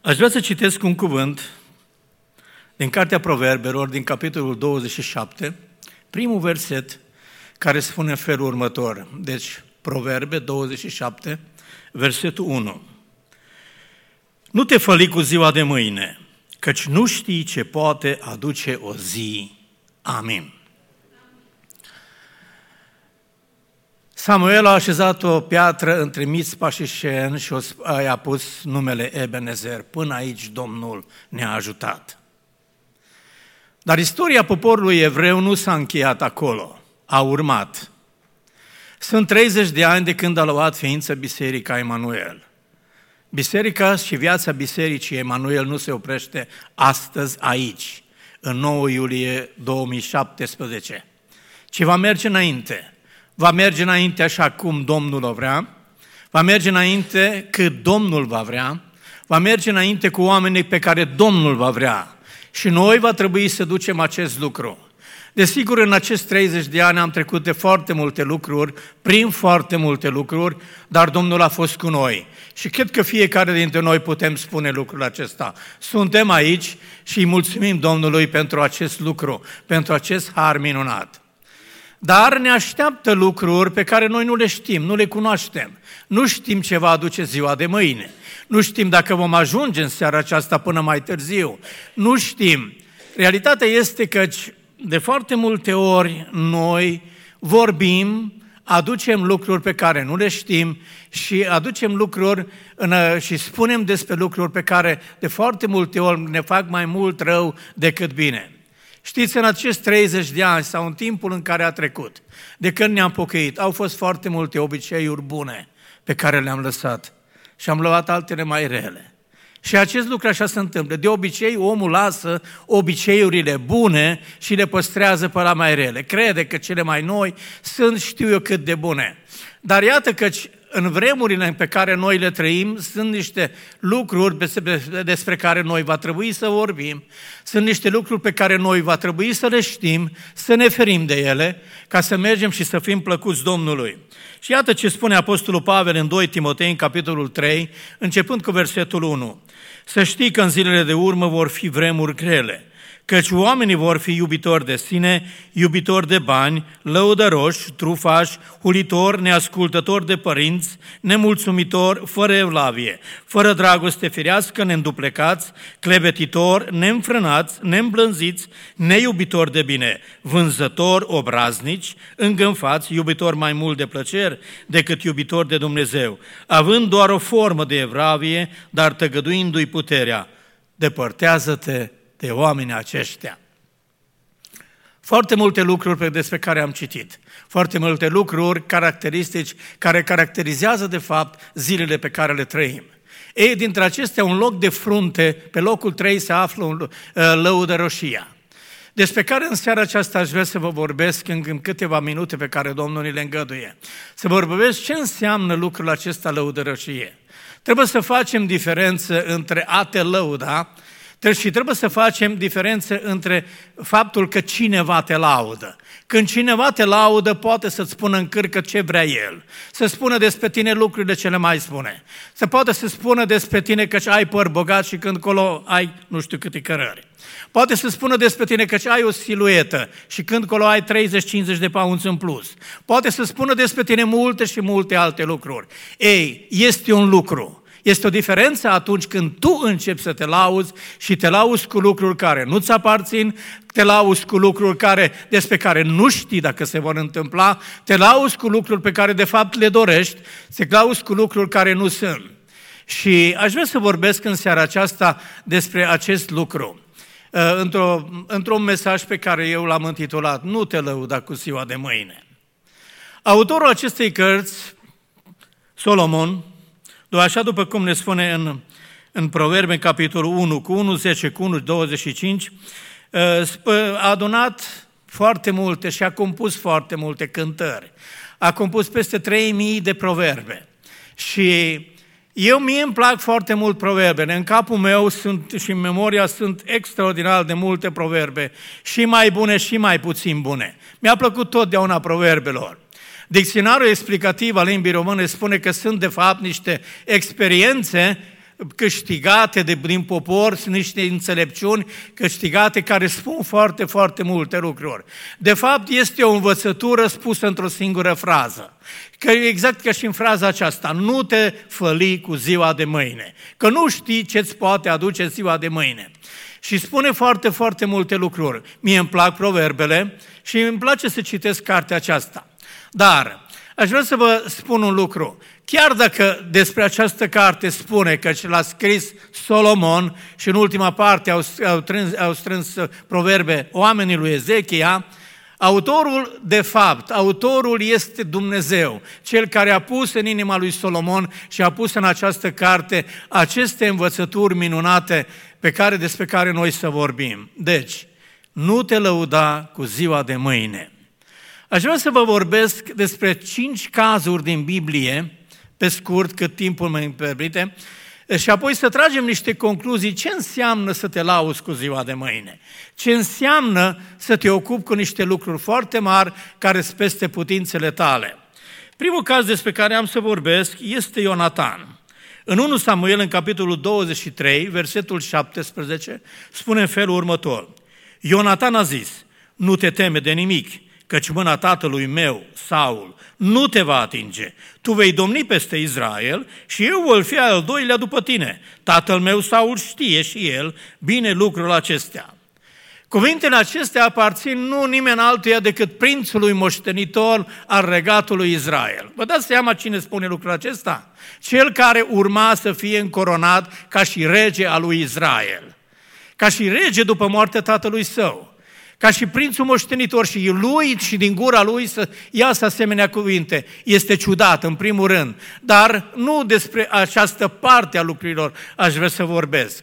Aș vrea să citesc un cuvânt din Cartea Proverbelor, din capitolul 27, primul verset, care spune în felul următor. Deci, Proverbe 27, versetul 1. Nu te făli cu ziua de mâine, căci nu știi ce poate aduce o zi. Amin. Samuel a așezat o piatră între Mițpa și Șen și i-a pus numele Ebenezer. Până aici Domnul ne-a ajutat. Dar istoria poporului evreu nu s-a încheiat acolo, a urmat. Sunt 30 de ani de când a luat ființă Biserica Emanuel. Biserica și viața Bisericii Emanuel nu se oprește astăzi aici, în 9 iulie 2017, ci va merge înainte. Va merge înainte așa cum Domnul o vrea, va merge înainte cât Domnul va vrea, va merge înainte cu oamenii pe care Domnul va vrea. Și noi va trebui să ducem acest lucru. Desigur, în acest 30 de ani am trecut de foarte multe lucruri, prin foarte multe lucruri, dar Domnul a fost cu noi. Și cred că fiecare dintre noi putem spune lucrul acesta. Suntem aici și îi mulțumim Domnului pentru acest lucru, pentru acest har minunat. Dar ne așteaptă lucruri pe care noi nu le știm, nu le cunoaștem. Nu știm ce va aduce ziua de mâine. Nu știm dacă vom ajunge în seara aceasta până mai târziu. Nu știm. Realitatea este că de foarte multe ori noi vorbim, aducem lucruri pe care nu le știm și aducem lucruri și spunem despre lucruri pe care de foarte multe ori ne fac mai mult rău decât bine. Știți, în acești 30 de ani sau în timpul în care a trecut, de când ne-am pocăit, au fost foarte multe obiceiuri bune pe care le-am lăsat și am luat altele mai rele. Și acest lucru așa se întâmplă. De obicei, omul lasă obiceiurile bune și le păstrează pe la mai rele. Crede că cele mai noi sunt știu eu cât de bune. Dar iată că în vremurile pe care noi le trăim sunt niște lucruri despre care noi va trebui să vorbim, sunt niște lucruri pe care noi va trebui să le știm, să ne ferim de ele, ca să mergem și să fim plăcuți Domnului. Și iată ce spune Apostolul Pavel în 2 Timotei, în capitolul 3, începând cu versetul 1. Să știi că în zilele de urmă vor fi vremuri grele, căci oamenii vor fi iubitori de sine, iubitori de bani, lăudăroși, trufași, hulitori, neascultători de părinți, nemulțumitori, fără evlavie, fără dragoste firească, neînduplecați, clevetitori, neînfrânați, neîmblânziți, neiubitori de bine, vânzători, obraznici, îngânfați, iubitori mai mult de plăceri decât iubitori de Dumnezeu, având doar o formă de evlavie, dar tăgăduindu-i puterea. Depărtează-te de oamenii aceștia. Foarte multe lucruri despre care am citit, foarte multe lucruri caracteristici care caracterizează de fapt zilele pe care le trăim. Ei, dintre acestea, un loc de frunte, pe locul 3 se află lăudăroșia, despre care în seara aceasta aș vrea să vă vorbesc în câteva minute pe care Domnul ni le îngăduie. Să vă vorbesc ce înseamnă lucrul acesta lăudăroșie. Trebuie să facem diferență între a te lăuda și trebuie să facem diferență între faptul că cineva te laudă. Când cineva te laudă, poate să-ți spună în cârcă ce vrea el. Să spună despre tine lucrurile ce le mai spune. Se poate să spună despre tine că ai păr bogat și când colo ai nu știu câte cărări. Poate să spună despre tine că ai o siluetă și când colo ai 30-50 de paunți în plus. Poate să spună despre tine multe și multe alte lucruri. Ei, este un lucru. Este o diferență atunci când tu începi să te lauzi și te lauzi cu lucruri care nu-ți aparțin, te lauzi cu lucruri despre care nu știi dacă se vor întâmpla, te lauzi cu lucruri pe care de fapt le dorești, te lauzi cu lucruri care nu sunt. Și aș vrea să vorbesc în seara aceasta despre acest lucru, într-un mesaj pe care eu l-am intitulat Nu te lăuda cu ziua de mâine. Autorul acestei cărți, Solomon, așa după cum ne spune în Proverbe, în capitolul 1, cu 1, 10, cu 1, 25, a adunat foarte multe și a compus foarte multe cântări. A compus peste 3000 de proverbe. Și mie îmi plac foarte mult proverbele. În capul meu și în memoria sunt extraordinar de multe proverbe, și mai bune și mai puțin bune. Mi-a plăcut totdeauna proverbelor. Dicționarul explicativ al limbii române spune că sunt de fapt niște experiențe câștigate din popor, sunt niște înțelepciuni câștigate care spun foarte, foarte multe lucruri. De fapt, este o învățătură spusă într-o singură frază. Că exact ca și în fraza aceasta, nu te făli cu ziua de mâine, că nu știi ce-ți poate aduce ziua de mâine. Și spune foarte, foarte multe lucruri. Mie îmi plac proverbele și îmi place să citesc cartea aceasta. Dar aș vrea să vă spun un lucru. Chiar dacă despre această carte spune că l-a scris Solomon și în ultima parte au strâns proverbe oamenii lui Ezechia, autorul, de fapt, autorul este Dumnezeu, cel care a pus în inima lui Solomon și a pus în această carte aceste învățături minunate despre care noi să vorbim. Deci, nu te lăuda cu ziua de mâine. Aș vrea să vă vorbesc despre 5 cazuri din Biblie, pe scurt, cât timpul mă permite, și apoi să tragem niște concluzii ce înseamnă să te lauzi cu ziua de mâine, ce înseamnă să te ocupi cu niște lucruri foarte mari care sunt peste putințele tale. Primul caz despre care am să vorbesc este Ionatan. În 1 Samuel, în capitolul 23, versetul 17, spune în felul următor: Ionatan a zis, nu te teme de nimic, căci mâna tatălui meu, Saul, nu te va atinge. Tu vei domni peste Israel și eu voi fi al doilea după tine. Tatăl meu, Saul, știe și el bine lucrul acestea. Cuvintele acestea aparțin nu nimeni altuia decât prințului moștenitor al regatului Israel. Vă dați seama cine spune lucrul acesta? Cel care urma să fie încoronat ca și rege al lui Israel. Ca și rege după moartea tatălui său. Ca și prințul moștenitor și lui și din gura lui să iasă asemenea cuvinte. Este ciudat, în primul rând, dar nu despre această parte a lucrurilor aș vrea să vorbesc.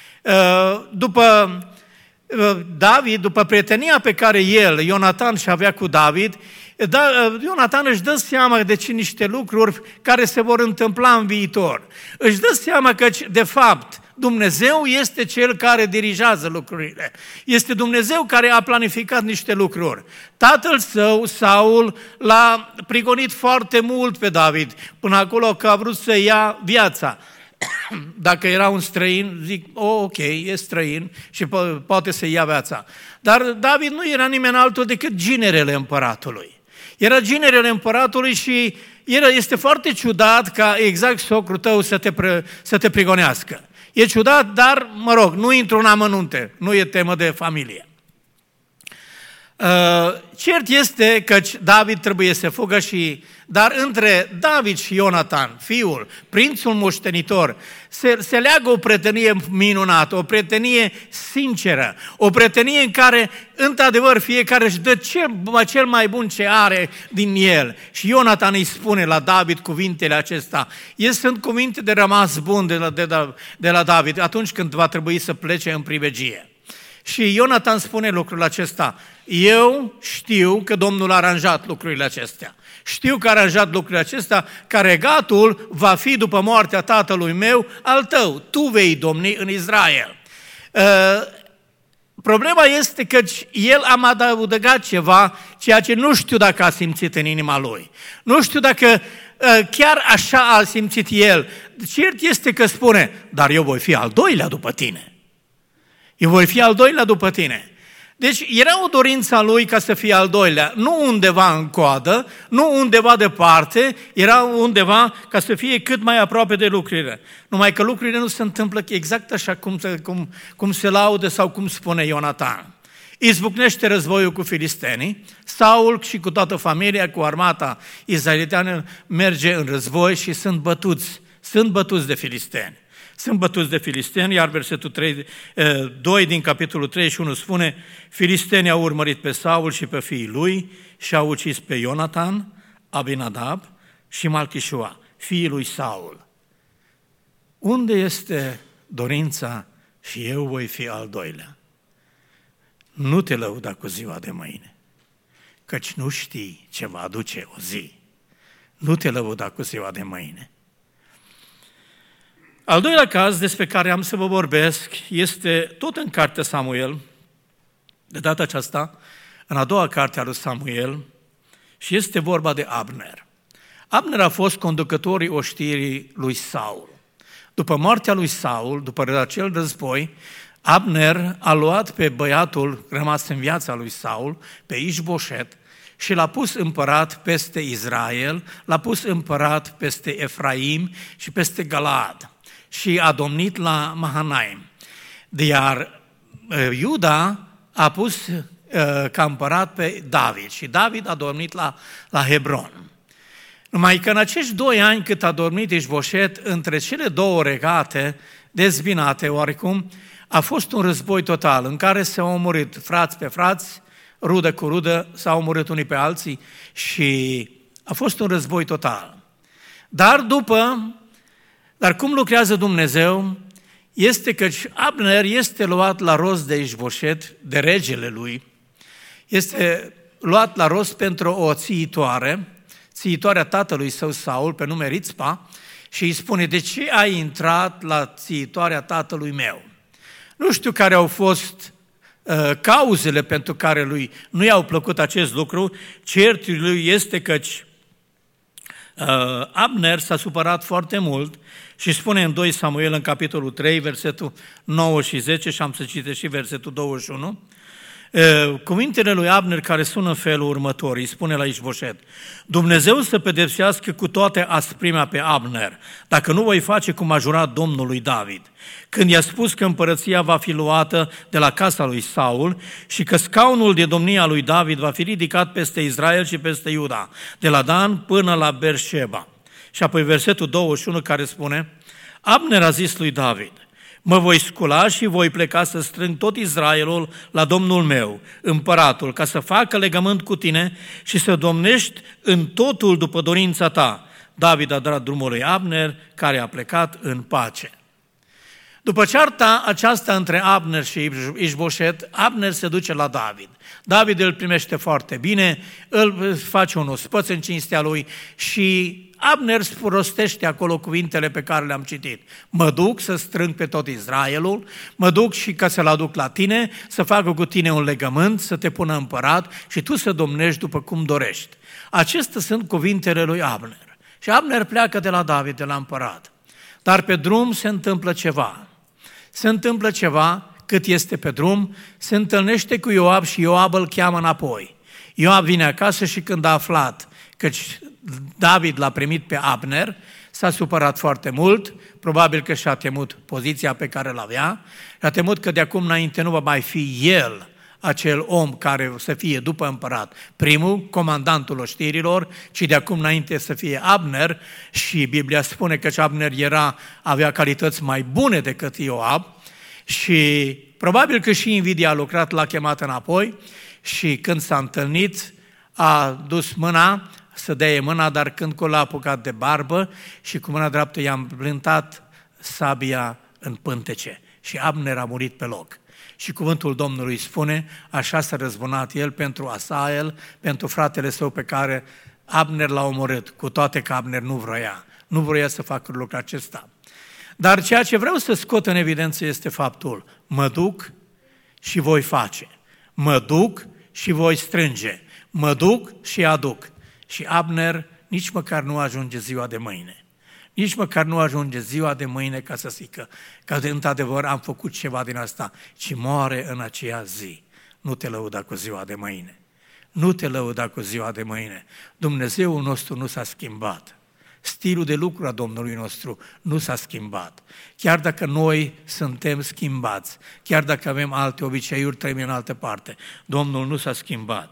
După David, după prietenia pe care Ionatan și avea cu David, Ionatan își dă seama de niște lucruri care se vor întâmpla în viitor. Își dă seama că, de fapt, Dumnezeu este Cel care dirigează lucrurile. Este Dumnezeu care a planificat niște lucruri. Tatăl său, Saul, l-a prigonit foarte mult pe David, până acolo că a vrut să ia viața. Dacă era un străin, zic, ok, e străin și poate să ia viața. Dar David nu era nimeni altul decât ginerele împăratului. Era ginerele împăratului și este foarte ciudat ca exact socrul tău să te prigonească. E ciudat, dar, mă rog, nu intru în amănunte, nu e temă de familie. Cert este că David trebuie să fugă dar între David și Ionatan, fiul, prințul moștenitor, se leagă o prietenie minunată, o prietenie sinceră, o prietenie în care, într-adevăr, fiecare își dă cel mai bun ce are din el. Și Ionatan îi spune la David cuvintele acestea. Sunt cuvinte de rămas bun de la David atunci când va trebui să plece în pribegie. Și Ionatan spune lucrul acesta. Eu știu că Domnul a aranjat lucrurile acestea. Știu că a aranjat lucrurile acestea, că regatul va fi după moartea tatălui meu al tău. Tu vei domni în Israel. Problema este că el a adăugat ceva, ceea ce nu știu dacă a simțit în inima lui. Nu știu dacă chiar așa a simțit el. Cert este că spune, dar eu voi fi al doilea după tine. Eu voi fi al doilea după tine. Deci era o dorință a lui ca să fie al doilea, nu undeva în coadă, nu undeva departe, era undeva ca să fie cât mai aproape de lucrurile. Numai că lucrurile nu se întâmplă exact așa cum se laudă sau cum spune Ionatan. Izbucnește războiul cu filistenii, Saul și cu toată familia, cu armata izraeliteană, merge în război și sunt bătuți de filisteni. Sunt bătuți de filisteni, iar versetul 2 din capitolul 31 spune: filistenii au urmărit pe Saul și pe fiii lui și au ucis pe Ionatan, Abinadab și Malchișua, fiii lui Saul. Unde este dorința și eu voi fi al doilea? Nu te lăuda cu ziua de mâine, căci nu știi ce va aduce o zi. Nu te lăuda cu ziua de mâine. Al doilea caz despre care am să vă vorbesc este tot în cartea Samuel, de data aceasta, în a doua carte a lui Samuel, și este vorba de Abner. Abner a fost conducătorul oștirii lui Saul. După moartea lui Saul, după acel război, Abner a luat pe băiatul rămas în viața lui Saul, pe Ișboșet, și l-a pus împărat peste Israel, l-a pus împărat peste Efraim și peste Galaad și a domnit la Mahanaim. Iar Iuda a pus ca împărat pe David și David a domnit la Hebron. Numai că în acești 2 ani cât a dormit Ișboșet, între cele 2 regate dezbinate oarecum, a fost un război total în care s-au omorât frați pe frați, rudă cu rudă, s-au omorât unii pe alții și a fost un război total. Dar cum lucrează Dumnezeu, este că Abner este luat la rost de Ișboșet, de regele lui, este luat la rost pentru o țiitoarea tatălui său Saul, pe nume Rițpa, și îi spune: de ce ai intrat la țiitoarea tatălui meu? Nu știu care au fost cauzele pentru care lui nu i-au plăcut acest lucru. Certul lui este că Abner s-a supărat foarte mult și spune în 2 Samuel, în capitolul 3, versetul 9 și 10, și am să citesc și versetul 21, cuvintele lui Abner care sună în felul următor, îi spune la Ișboșet: Dumnezeu să pedepsească cu toate asprimea pe Abner, dacă nu voi face cum a jurat Domnul lui David, când i-a spus că împărăția va fi luată de la casa lui Saul și că scaunul de domnie a lui David va fi ridicat peste Israel și peste Iuda, de la Dan până la Berșeba. Și apoi versetul 21 care spune: Abner a zis lui David: mă voi scula și voi pleca să strâng tot Israelul la Domnul meu, împăratul, ca să facă legământ cu tine și să domnești în totul după dorința ta. David a dat drumul lui Abner, care a plecat în pace. După cearta aceasta între Abner și Ișboșet, Abner se duce la David. David îl primește foarte bine, îl face un ospăț în cinstea lui și Abner rostește acolo cuvintele pe care le-am citit. Mă duc să strâng pe tot Israelul, mă duc și ca să-l aduc la tine, să facă cu tine un legământ, să te pună împărat și tu să domnești după cum dorești. Acestea sunt cuvintele lui Abner. Și Abner pleacă de la David, de la împărat. Dar pe drum se întâmplă ceva. Se întâmplă ceva, cât este pe drum, se întâlnește cu Ioab și Ioab îl cheamă înapoi. Ioab vine acasă și când a aflat că David l-a primit pe Abner, s-a supărat foarte mult, probabil că și-a temut poziția pe care l-avea, și-a temut că de acum înainte nu va mai fi el acel om care să fie după împărat primul, comandantul oștirilor, ci de acum înainte să fie Abner, și Biblia spune că Abner avea calități mai bune decât Ioab și probabil că și invidia a lucrat, l-a chemat înapoi și când s-a întâlnit a dus mâna să dea mâna, dar când l-a apucat de barbă și cu mâna dreaptă i-a împlântat sabia în pântece și Abner a murit pe loc. Și cuvântul Domnului spune: așa s-a răzbunat el pentru Asael, pentru fratele său pe care Abner l-a omorât, cu toate că Abner nu vroia să facă lucrul acesta. Dar ceea ce vreau să scot în evidență este faptul: mă duc și voi face, mă duc și voi strânge, mă duc și aduc. Și Abner nici măcar nu ajunge ziua de mâine. Nici măcar nu ajunge ziua de mâine ca să zică că într-adevăr am făcut ceva din asta, ci moare în aceea zi. Nu te lăuda cu ziua de mâine. Nu te lăuda cu ziua de mâine. Dumnezeul nostru nu s-a schimbat. Stilul de lucru a Domnului nostru nu s-a schimbat. Chiar dacă noi suntem schimbați, chiar dacă avem alte obiceiuri, trăim în altă parte, Domnul nu s-a schimbat.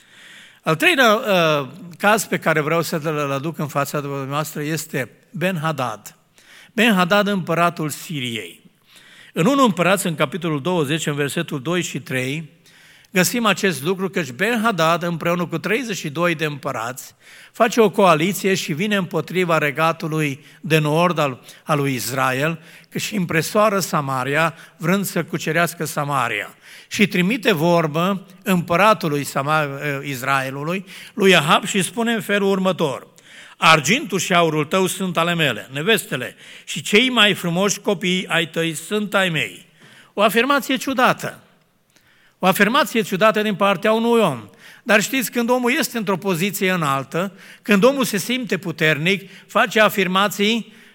Al treilea caz pe care vreau să-l aduc în fața dumneavoastră este Ben-Hadad. Ben-Hadad, împăratul Siriei. În 1 Împărați, în capitolul 20, în versetul 2 și 3, găsim acest lucru, căci Ben-Hadad, împreună cu 32 de împărați, face o coaliție și vine împotriva regatului de nord al lui Israel, că și impresoară Samaria, vrând să cucerească Samaria. Și trimite vorbă împăratului Israelului, lui Ahab, și spune în felul următor: argintul și aurul tău sunt ale mele, nevestele, și cei mai frumoși copii ai tăi sunt ai mei. O afirmație ciudată. O afirmație ciudată din partea unui om. Dar știți, când omul este într-o poziție înaltă, când omul se simte puternic, face afirmații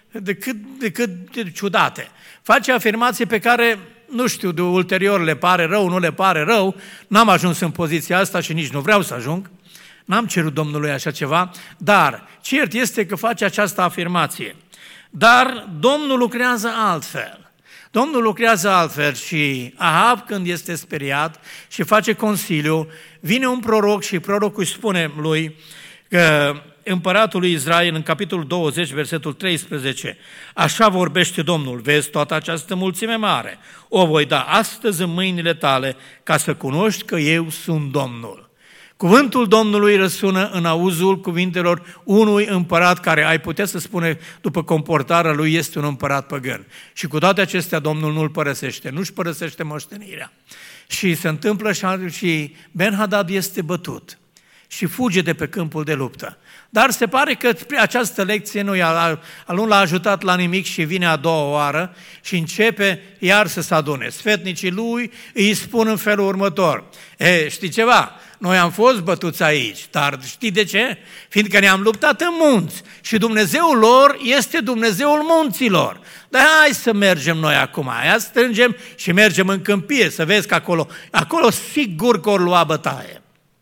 de cât de ciudate. Face afirmații pe care, nu știu, de ulterior le pare rău, nu le pare rău, n-am ajuns în poziția asta și nici nu vreau să ajung, n-am cerut Domnului așa ceva, dar cert este că face această afirmație. Dar Domnul lucrează altfel. Domnul lucrează altfel și Ahab, când este speriat și face consiliu, vine un proroc și prorocul își spune lui că împăratul lui Israel, în capitolul 20, versetul 13, așa vorbește Domnul, vezi toată această mulțime mare, o voi da astăzi în mâinile tale ca să cunoști că eu sunt Domnul. Cuvântul Domnului răsună în auzul cuvintelor unui împărat care ai putea să spune după comportarea lui este un împărat păgân. Și cu toate acestea Domnul nu-l părăsește, nu-și părăsește moștenirea. Și se întâmplă și Ben-Hadad este bătut și fuge de pe câmpul de luptă. Dar se pare că această lecție nu l-a ajutat la nimic și vine a doua oară și începe iar să se adune. Sfetnicii lui îi spun în felul următor: știi ceva? Noi am fost bătuți aici, dar știi de ce? Fiindcă ne-am luptat în munți și Dumnezeul lor este Dumnezeul munților. Dar hai să mergem noi acum, hai strângem și mergem în câmpie, să vezi că acolo sigur că ori lua bătaie.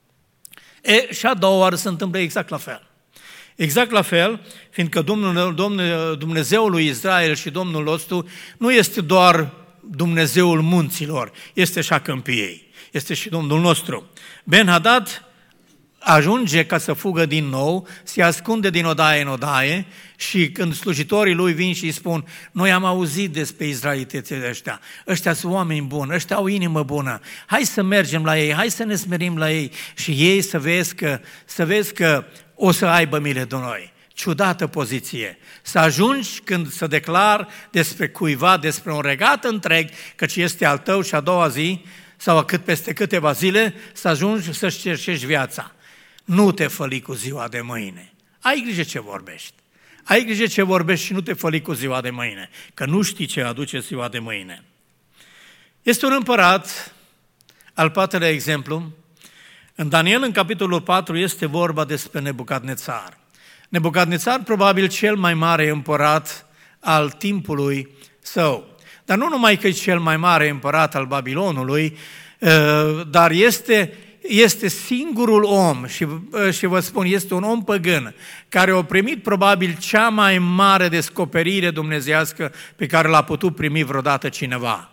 Și a doua oară se întâmplă exact la fel. Exact la fel, fiindcă Dumnezeul lui Israel și Domnul nostru nu este doar Dumnezeul munților, este și a câmpiei, este și Domnul nostru. Ben-Hadad ajunge ca să fugă din nou, se ascunde din odaie în odaie și când slujitorii lui vin și îi spun: noi am auzit despre izraeliteții ăștia sunt oameni buni, ăștia au inimă bună, hai să mergem la ei, hai să ne smerim la ei și ei să vezi că o să aibă milă de noi. Ciudată poziție. Să ajungi când să declar despre cuiva, despre un regat întreg, căci este al tău și a doua zi, sau peste câteva zile, să ajungi să-și cerșești viața. Nu te făli cu ziua de mâine. Ai grijă ce vorbești. Ai grijă ce vorbești și nu te făli cu ziua de mâine, că nu știi ce aduce ziua de mâine. Este un împărat, al patrulea exemplu. În Daniel, în capitolul 4, este vorba despre Nebucadnețar. Nebucadnețar, probabil cel mai mare împărat al timpului său. Dar nu numai că e cel mai mare împărat al Babilonului, dar este singurul om, și vă spun, este un om păgân, care a primit probabil cea mai mare descoperire dumnezeiască pe care l-a putut primi vreodată cineva.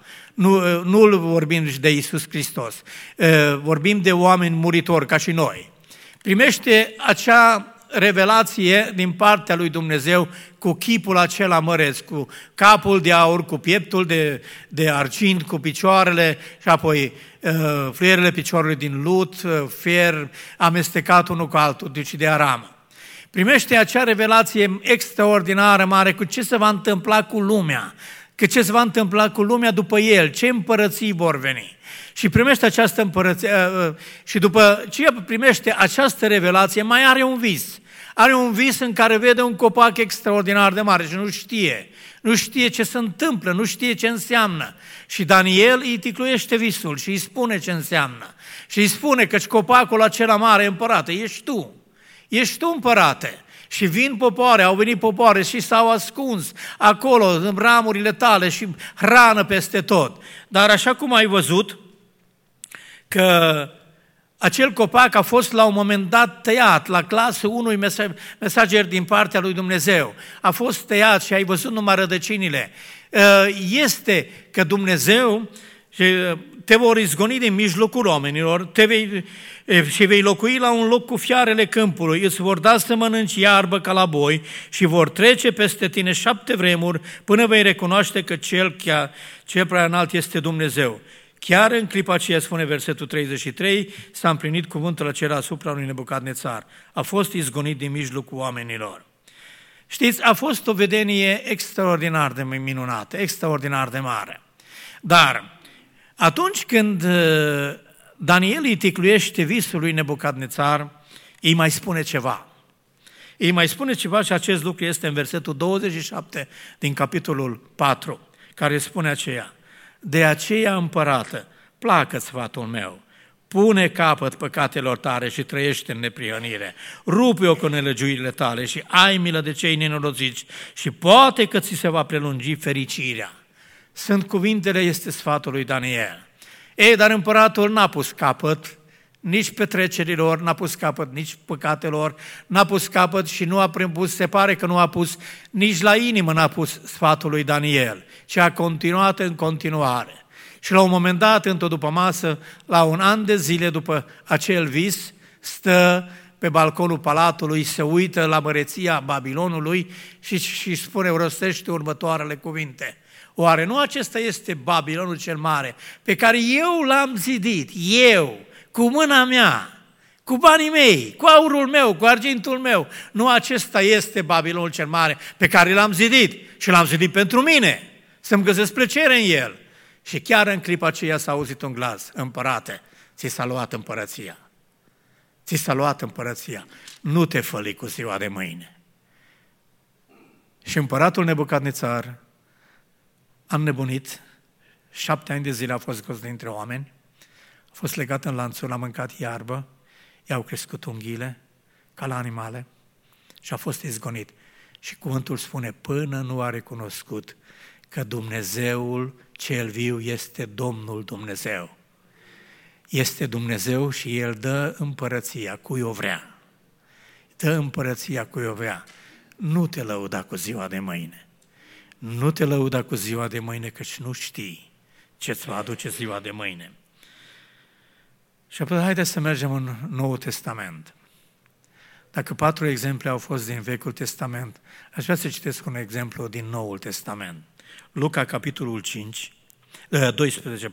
Nu vorbim de Iisus Hristos, vorbim de oameni muritori ca și noi. Primește acea revelație din partea lui Dumnezeu cu chipul acela măreț, cu capul de aur, cu pieptul de argint, cu picioarele și apoi fluierele picioarelor din lut, fier amestecat unul cu altul, deci de aramă. Primește acea revelație extraordinară mare cu ce se va întâmpla cu lumea, că ce se va întâmpla cu lumea după el, ce împărății vor veni. Și primește această împărăție, și după ce primește această revelație, mai are un vis. Are un vis în care vede un copac extraordinar de mare și nu știe ce se întâmplă, nu știe ce înseamnă. Și Daniel îi ticluiește visul și îi spune ce înseamnă. Și îi spune că copacul acela mare, împărate, ești tu împărate. Și au venit popoare și s-au ascuns acolo în ramurile tale și hrană peste tot. Dar așa cum ai văzut că acel copac a fost la un moment dat tăiat la glasul unui mesager din partea lui Dumnezeu. A fost tăiat și ai văzut numai rădăcinile. Este că Dumnezeu te vor izgoni din mijlocul oamenilor și vei locui la un loc cu fiarele câmpului, îți vor da să mănânci iarbă ca la boi și vor trece peste tine 7 vremuri până vei recunoaște că cel prea înalt este Dumnezeu. Chiar în clipa aceea, spune versetul 33, s-a împlinit cuvântul acela asupra lui Nebucadnețar. A fost izgonit din mijlocul oamenilor. Știți, a fost o vedenie extraordinar de minunată, extraordinar de mare. Dar atunci când Daniel îi ticluiește visul lui Nebucadnețar, îi mai spune ceva. Îi mai spune ceva și acest lucru este în versetul 27 din capitolul 4, care spune aceea: de aceea, împărată, placă-ți sfatul meu, pune capăt păcatelor tale și trăiește în neprihănire. Rupe-o cu nelegiuirile tale și ai milă de cei nenorociți și poate că ți se va prelungi fericirea. Sunt cuvintele, este sfatul lui Daniel. Ei, dar împăratul n-a pus capăt nici petrecerilor, n-a pus capăt nici păcatelor, n-a pus capăt și nu a pus, se pare că nu a pus, nici la inimă n-a pus sfatul lui Daniel, ci a continuat în continuare. Și la un moment dat, într-o dupămasă, la 1 an de zile după acel vis, stă pe balconul palatului, se uită la măreția Babilonului și spune, rostește următoarele cuvinte. Oare nu acesta este Babilonul cel mare, pe care eu l-am zidit, eu, cu mâna mea, cu banii mei, cu aurul meu, cu argintul meu? Nu acesta este Babilonul cel mare pe care l-am zidit și l-am zidit pentru mine, să-mi găsesc plăcere în el. Și chiar în clipa aceea s-a auzit un glas, împărate, ți s-a luat împărăția. Ți s-a luat împărăția. Nu te făli cu ziua de mâine. Și împăratul Nebucadnețar a înnebunit, 7 ani de zile a fost scos dintre oameni, a fost legat în lanțuri, a mâncat iarbă, i-au crescut unghiile ca la animale și a fost izgonit. Și cuvântul spune, până nu a recunoscut că Dumnezeul cel viu este Domnul Dumnezeu. Este Dumnezeu și El dă împărăția cui o vrea. Dă împărăția cui o vrea. Nu te lăuda cu ziua de mâine. Nu te lăuda cu ziua de mâine, căci nu știi ce-ți va aduce ziua de mâine. Și apoi haideți să mergem în Noul Testament. Dacă 4 exemple au fost din Vechiul Testament, aș vrea să citesc un exemplu din Noul Testament. Luca, capitolul 12.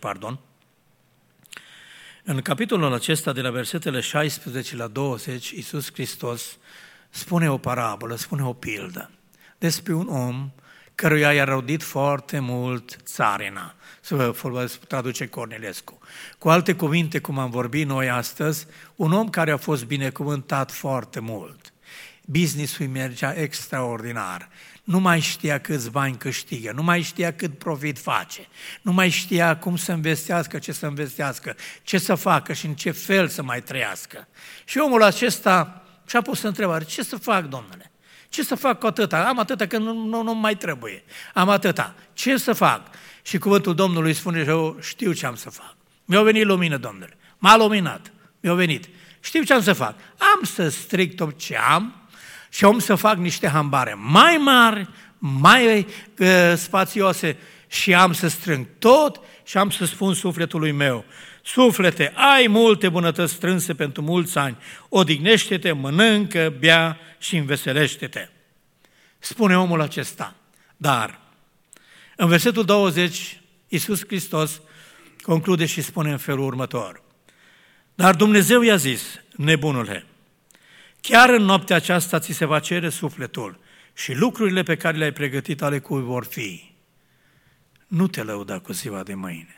În capitolul acesta, de la versetele 16 la 20, Iisus Hristos spune o parabolă, spune o pildă despre un om căruia i-a rodit foarte mult țarina, să vă traduce Cornilescu. Cu alte cuvinte, cum am vorbit noi astăzi, un om care a fost binecuvântat foarte mult. Business-ul mergea extraordinar. Nu mai știa câți bani câștigă, nu mai știa cât profit face, nu mai știa cum să investească, ce să investească, ce să facă și în ce fel să mai trăiască. Și omul acesta și-a pus întrebare, ce să fac, Domnule? Ce să fac cu atâta? Am atâta că nu mai trebuie. Am atâta. Ce să fac? Și cuvântul Domnului spune, eu știu ce am să fac. Mi-a venit lumină, Domnule. M-a luminat. Mi-a venit. Știu ce am să fac. Am să stric tot ce am și am să fac niște hambare mai mari, mai spațioase și am să strâng tot și am să spun sufletului meu, suflete, ai multe bunătăți strânse pentru mulți ani, odihnește-te, mănâncă, bea și înveselește-te. Spune omul acesta. Dar, în versetul 20, Iisus Hristos conclude și spune în felul următor. Dar Dumnezeu i-a zis, nebunule, chiar în noaptea aceasta ți se va cere sufletul și lucrurile pe care le-ai pregătit ale cui vor fi. Nu te lăuda cu ziua de mâine.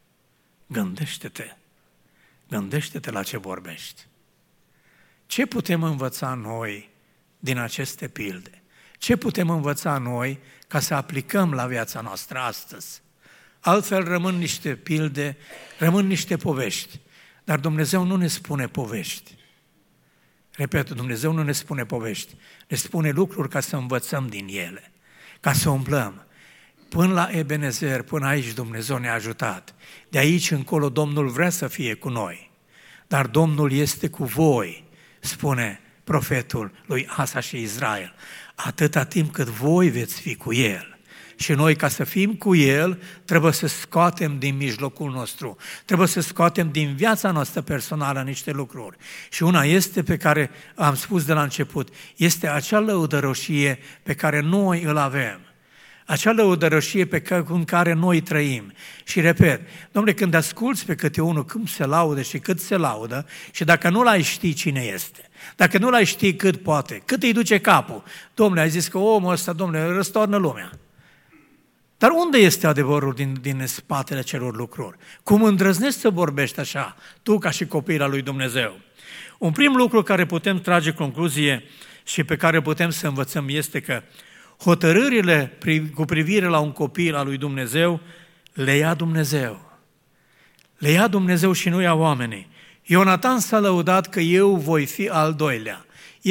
Gândește-te la ce vorbești. Ce putem învăța noi din aceste pilde? Ce putem învăța noi ca să aplicăm la viața noastră astăzi? Altfel rămân niște pilde, rămân niște povești, dar Dumnezeu nu ne spune povești. Repet, Dumnezeu nu ne spune povești, ne spune lucruri ca să învățăm din ele, ca să umblăm. Până la Ebenezer, până aici Dumnezeu ne-a ajutat. De aici încolo Domnul vrea să fie cu noi. Dar Domnul este cu voi, spune profetul lui Asa și Israel, atâta timp cât voi veți fi cu El. Și noi, ca să fim cu El, trebuie să scoatem din mijlocul nostru, trebuie să scoatem din viața noastră personală niște lucruri. Și una este pe care am spus de la început, este acea lăudăroșie pe care noi îl avem. Acea lăudăroșie în care noi trăim. Și repet, domnule, când asculți pe câte unul cum se laudă și cât se laudă, și dacă nu l-ai ști cine este, dacă nu l-ai ști cât poate, cât îi duce capul, domnule, ai zis că omul ăsta, domnule, răstoarnă lumea. Dar unde este adevărul din spatele celor lucruri? Cum îndrăznești să vorbești așa, tu ca și copil al lui Dumnezeu? Un prim lucru care putem trage concluzie și pe care putem să învățăm este că hotărârile cu privire la un copil al lui Dumnezeu le ia Dumnezeu. Le ia Dumnezeu și nu ia oamenii. Ionatan s-a lăudat că eu voi fi al doilea.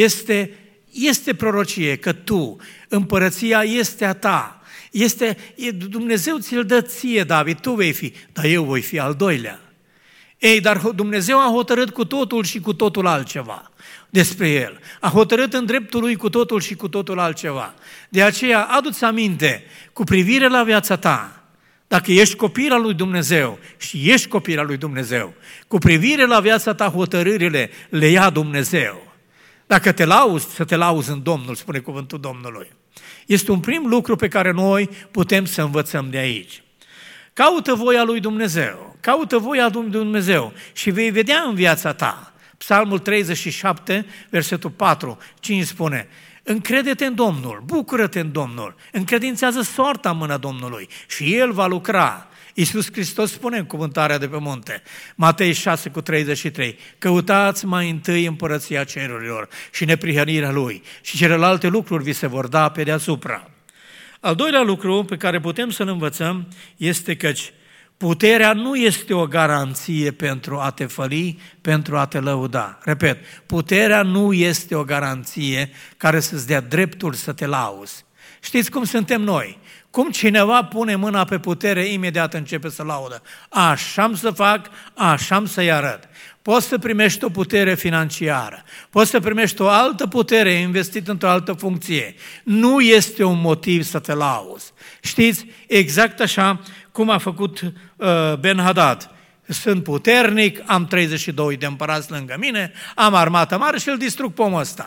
Este prorocie că tu, împărăția este a ta. Dumnezeu ți-l dă ție, David, tu vei fi, dar eu voi fi al doilea. Ei, dar Dumnezeu a hotărât cu totul și cu totul altceva despre el. A hotărât în dreptul lui cu totul și cu totul altceva. De aceea, adu-ți aminte, cu privire la viața ta, dacă ești copil al lui Dumnezeu și ești copil al lui Dumnezeu, cu privire la viața ta, hotărârile le ia Dumnezeu. Dacă te lauzi, să te lauzi în Domnul, spune cuvântul Domnului. Este un prim lucru pe care noi putem să învățăm de aici. Caută voia lui Dumnezeu, caută voia lui Dumnezeu și vei vedea în viața ta. Psalmul 37, versetul 4, 5 spune: încrede-te în Domnul, bucură-te în Domnul, încredințează soarta în mâna Domnului și El va lucra. Iisus Hristos spune în cuvântarea de pe munte, Matei 6 cu 33, căutați mai întâi împărăția cerurilor și neprihănirea Lui și celelalte lucruri vi se vor da pe deasupra. Al doilea lucru pe care putem să-l învățăm este căci puterea nu este o garanție pentru a te făli, pentru a te lăuda. Repet, puterea nu este o garanție care să-ți dea dreptul să te lauzi. Știți cum suntem noi? Cum cineva pune mâna pe putere, imediat începe să laudă. Așa-mi să fac, așa-mi să-i arăt. Poți să primești o putere financiară, poți să primești o altă putere investită într-o altă funcție. Nu este un motiv să te lauzi. Știți, exact așa cum a făcut Ben-Hadad. Sunt puternic, am 32 de împărați lângă mine, am armată mare și îl distrug pe omul ăsta.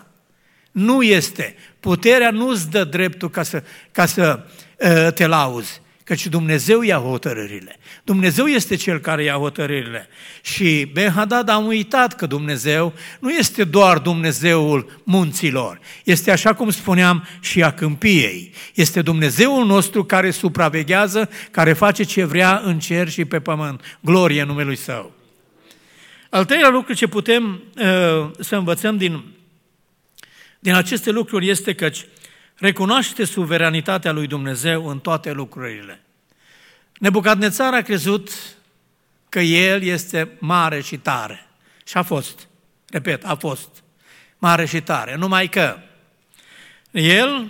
Nu este. Puterea nu-ți dă dreptul ca să te lauzi, căci Dumnezeu ia hotărârile. Dumnezeu este Cel care ia hotărârile. Și Ben-Hadad a uitat că Dumnezeu nu este doar Dumnezeul munților. Este, așa cum spuneam, și a câmpiei. Este Dumnezeul nostru care supraveghează, care face ce vrea în cer și pe pământ. Glorie numelui Său. Al treilea lucru ce putem să învățăm din aceste lucruri este căci recunoaște suveranitatea lui Dumnezeu în toate lucrurile. Nebucadnețar a crezut că el este mare și tare. Și a fost. Repet, a fost mare și tare. Numai că el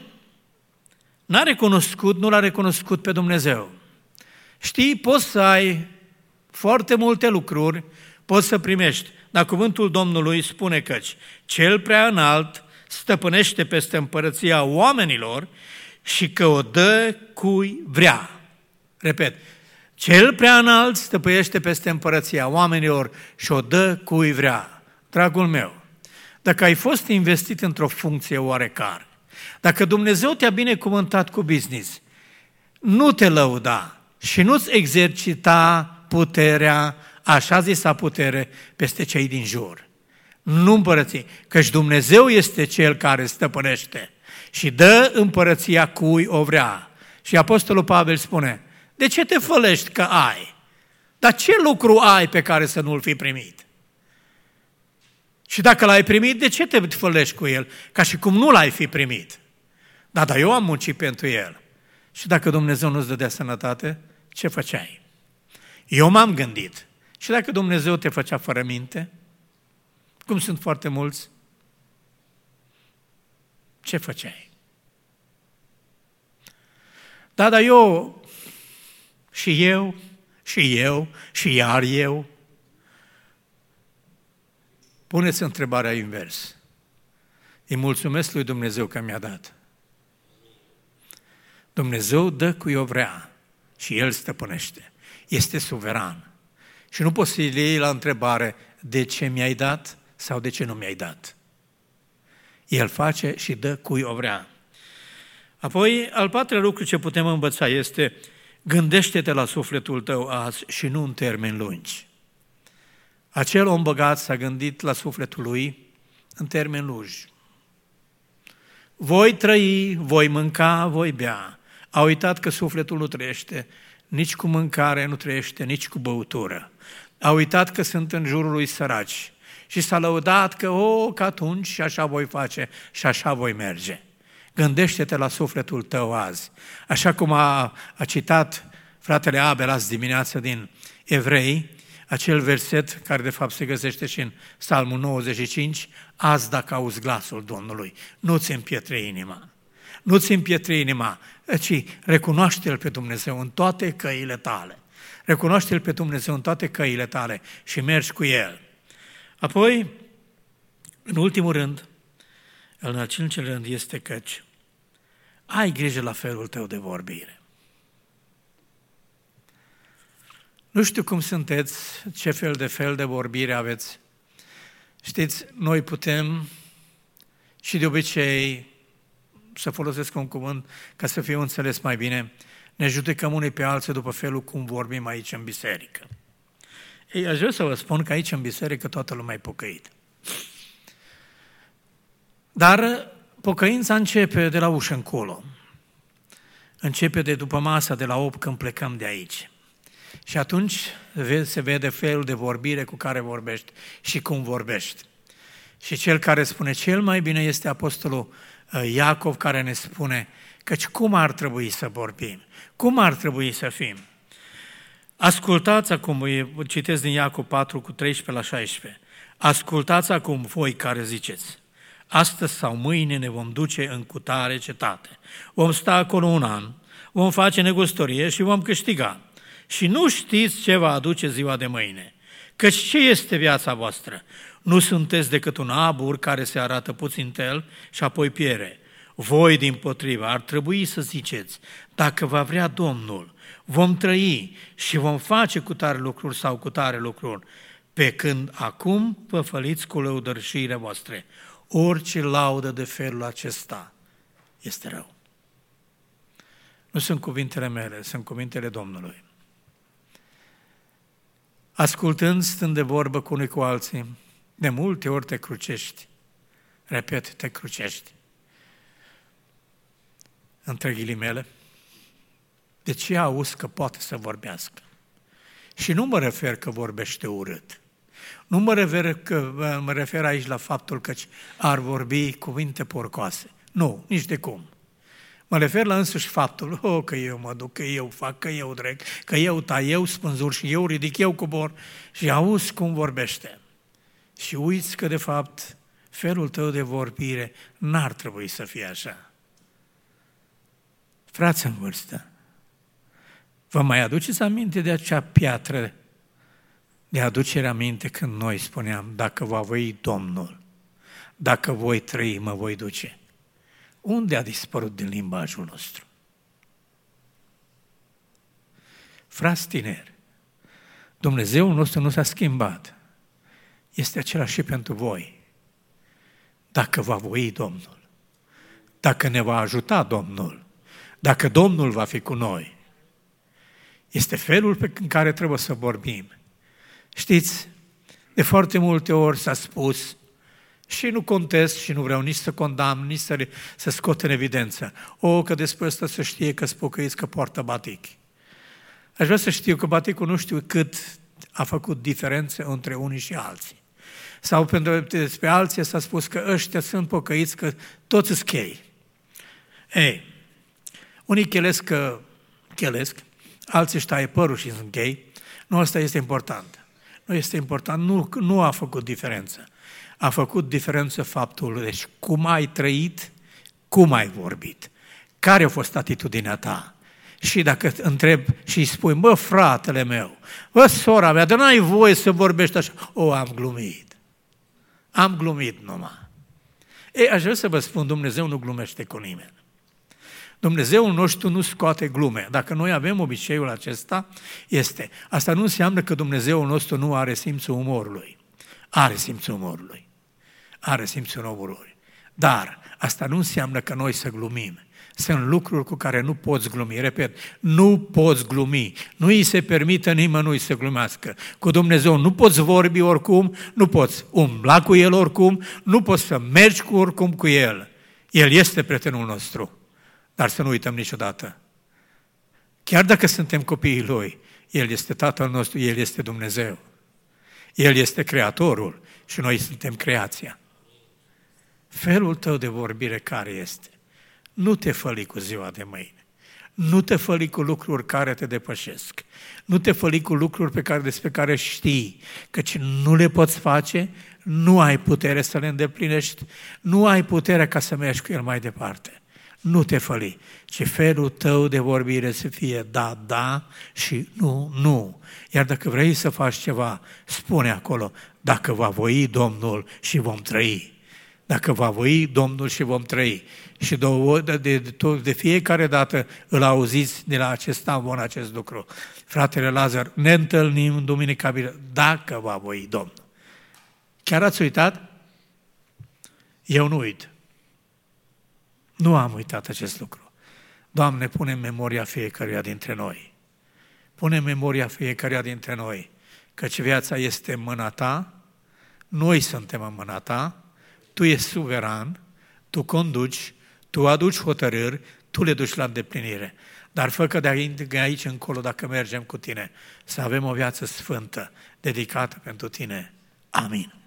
nu l-a recunoscut pe Dumnezeu. Știi, poți să ai foarte multe lucruri, poți să primești, dar cuvântul Domnului spune căci cel prea înalt stăpânește peste împărăția oamenilor și că o dă cui vrea. Repet, cel prea înalt stăpânește peste împărăția oamenilor și o dă cui vrea. Dragul meu, dacă ai fost investit într-o funcție oarecare, dacă Dumnezeu te-a binecuvântat cu business, nu te lăuda și nu-ți exercita puterea, așa zisa putere, peste cei din jur. Nu împărății, căci Dumnezeu este Cel care stăpânește și dă împărăția cui o vrea. Și Apostolul Pavel spune, de ce te fălești că ai? Dar ce lucru ai pe care să nu-l fi primit? Și dacă l-ai primit, de ce te fălești cu el? Ca și cum nu l-ai fi primit. Dar eu am muncit pentru el. Și dacă Dumnezeu nu-ți dădea sănătate, ce făceai? Eu m-am gândit. Și dacă Dumnezeu te făcea fără minte, cum sunt foarte mulți, ce făceai? Da, dar eu, și iar eu. Puneți întrebarea invers. Îi mulțumesc lui Dumnezeu că mi-a dat. Dumnezeu dă cui o vrea și El stăpânește. Este suveran. Și nu poți să-i iei la întrebare de ce mi-ai dat sau de ce nu mi-ai dat. El face și dă cui o vrea. Apoi, al patrulea lucru ce putem învăța este gândește-te la sufletul tău azi și nu în termeni lungi. Acel om bogat s-a gândit la sufletul lui în termeni lungi. Voi trăi, voi mânca, voi bea. A uitat că sufletul nu trăiește nici cu mâncare, nu trăiește nici cu băutură. A uitat că sunt în jurul lui săraci și s-a lăudat că atunci și așa voi face și așa voi merge. Gândește-te la sufletul tău azi. Așa cum a citat fratele Abel azi dimineață din Evrei, acel verset care de fapt se găsește și în Psalmul 95, azi dacă auzi glasul Domnului, nu-ți împietre inima. Nu-ți împietre inima, ci recunoaște-L pe Dumnezeu în toate căile tale. Recunoaște-L pe Dumnezeu în toate căile tale și mergi cu El. Apoi, în ultimul rând, în al cincilea rând este căci ai grijă la felul tău de vorbire. Nu știu cum sunteți, ce fel de vorbire aveți. Știți, noi putem și de obicei, să folosesc un cuvânt ca să fiu înțeles mai bine, ne judecăm unii pe alții după felul cum vorbim aici în biserică. Ei, aș vrea să vă spun că aici în biserică toată lumea e pocăită. Dar pocăința începe de la ușă încolo. Începe de după masa, de la 8 când plecăm de aici. Și atunci se vede felul de vorbire cu care vorbești și cum vorbești. Și cel care spune cel mai bine este apostolul Iacov, care ne spune căci cum ar trebui să vorbim, cum ar trebui să fim. Ascultați acum, citesc din Iacov 4 cu 13 la 16, ascultați acum voi care ziceți, astăzi sau mâine ne vom duce în cutare cetate, vom sta acolo un an, vom face negustorie și vom câștiga. Și nu știți ce va aduce ziua de mâine, căci ce este viața voastră? Nu sunteți decât un abur care se arată puțin tel și apoi piere. Voi, dimpotrivă, ar trebui să ziceți, dacă va vrea Domnul, vom trăi și vom face cu tare lucruri sau cu tare lucruri, pe când acum vă făliți cu lăudărșiile voastre. Orice laudă de felul acesta este rău. Nu sunt cuvintele mele, sunt cuvintele Domnului. Ascultând, stând de vorbă cu unii cu alții, de multe ori te crucești. Repet, te crucești. Între ghilimele, de ce auzi că poate să vorbească? Și nu mă refer că vorbește urât. Nu mă refer aici la faptul că ar vorbi cuvinte porcoase. Nu, nici de cum. Mă refer la însuși faptul, că eu mă duc, că eu fac, că eu dreg, că eu tai, eu spânzur și eu ridic, eu cobor și auzi cum vorbește. Și uiți că de fapt felul tău de vorbire n-ar trebui să fie așa. Frați în vârstă, vă mai aduceți aminte de acea piatră de aducere aminte când noi spuneam, dacă va voi Domnul, dacă voi trăi, mă voi duce. Unde a dispărut din limbajul nostru? Frați tineri, Dumnezeul nostru nu s-a schimbat. Este același și pentru voi. Dacă va voi Domnul, dacă ne va ajuta Domnul, dacă Domnul va fi cu noi, este felul în care trebuie să vorbim. Știți, de foarte multe ori s-a spus, și nu contest și nu vreau nici să condamn, nici să scot în evidență. Că despre asta să știe că spocăiți că poartă batic. Aș vrea să știu că baticul nu știu cât a făcut diferențe între unii și alții. Sau despre alții s-a spus că ăștia sunt pocăiți, că toți sunt chei. Unii chelesc, alții își taie părul și sunt chei. Nu, asta este important. Nu este important, nu a făcut diferență. A făcut diferență faptul, deci cum ai trăit, cum ai vorbit, care a fost atitudinea ta. Și dacă întreb și îi spui, fratele meu, sora mea, dar n-ai voie să vorbești așa. Am glumit. Am glumit numai. Aș vrea să vă spun, Dumnezeu nu glumește cu nimeni. Dumnezeul nostru nu scoate glume. Dacă noi avem obiceiul acesta, asta nu înseamnă că Dumnezeul nostru nu are simțul umorului. Are simțul umorului. Are simțul umorului. Dar asta nu înseamnă că noi să glumim. Sunt lucruri cu care nu poți glumi. Repet, nu poți glumi. Nu îi se permite nimănui să glumească. Cu Dumnezeu nu poți vorbi oricum, nu poți umbla cu El oricum, nu poți să mergi oricum cu El. El este prietenul nostru. Dar să nu uităm niciodată. Chiar dacă suntem copiii Lui, El este Tatăl nostru, El este Dumnezeu. El este Creatorul și noi suntem creația. Felul tău de vorbire care este? Nu te făli cu ziua de mâine. Nu te făli cu lucruri care te depășesc. Nu te făli cu lucruri despre care știi, căci nu le poți face, nu ai putere să le îndeplinești, nu ai puterea ca să mergi cu el mai departe. Nu te făli, ci felul tău de vorbire să fie da, da și nu, nu. Iar dacă vrei să faci ceva, spune acolo, dacă va voi Domnul și vom trăi. Dacă va voi Domnul și vom trăi. Și de fiecare dată îl auziți de la acest amvon acest lucru. Fratele Lazar, ne întâlnim în Duminica Viitoare, dacă va voi Domnul. Chiar ați uitat? Eu nu uit. Nu am uitat acest lucru. Doamne, pune în memoria fiecăruia dintre noi. Pune în memoria fiecăruia dintre noi, căci viața este în mâna Ta, noi suntem în mâna Ta, Tu ești suveran, Tu conduci, Tu aduci hotărâri, Tu le duci la îndeplinire. Dar fă că de aici încolo, dacă mergem cu Tine, să avem o viață sfântă, dedicată pentru Tine. Amin.